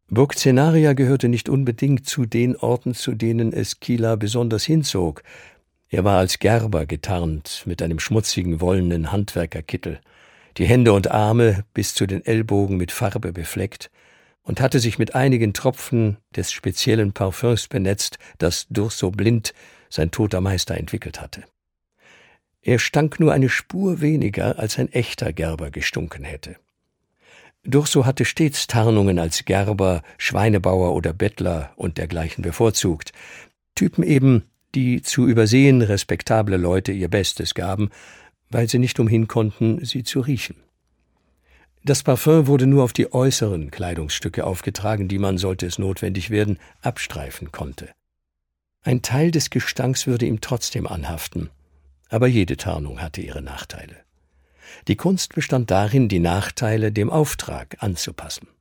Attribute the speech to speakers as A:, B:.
A: Burgcenaria gehörte nicht unbedingt zu den Orten, zu denen es Scylla besonders hinzog. Er war als Gerber getarnt, mit einem schmutzigen, wollenen Handwerkerkittel, die Hände und Arme bis zu den Ellbogen mit Farbe befleckt, und hatte sich mit einigen Tropfen des speziellen Parfüms benetzt, das D'Urso Blind, sein toter Meister, entwickelt hatte. Er stank nur eine Spur weniger, als ein echter Gerber gestunken hätte. D'Urso hatte stets Tarnungen als Gerber, Schweinebauer oder Bettler und dergleichen bevorzugt. Typen eben, die zu übersehen respektable Leute ihr Bestes gaben, weil sie nicht umhin konnten, sie zu riechen. Das Parfüm wurde nur auf die äußeren Kleidungsstücke aufgetragen, die man, sollte es notwendig werden, abstreifen konnte. Ein Teil des Gestanks würde ihm trotzdem anhaften, aber jede Tarnung hatte ihre Nachteile. Die Kunst bestand darin, die Nachteile dem Auftrag anzupassen.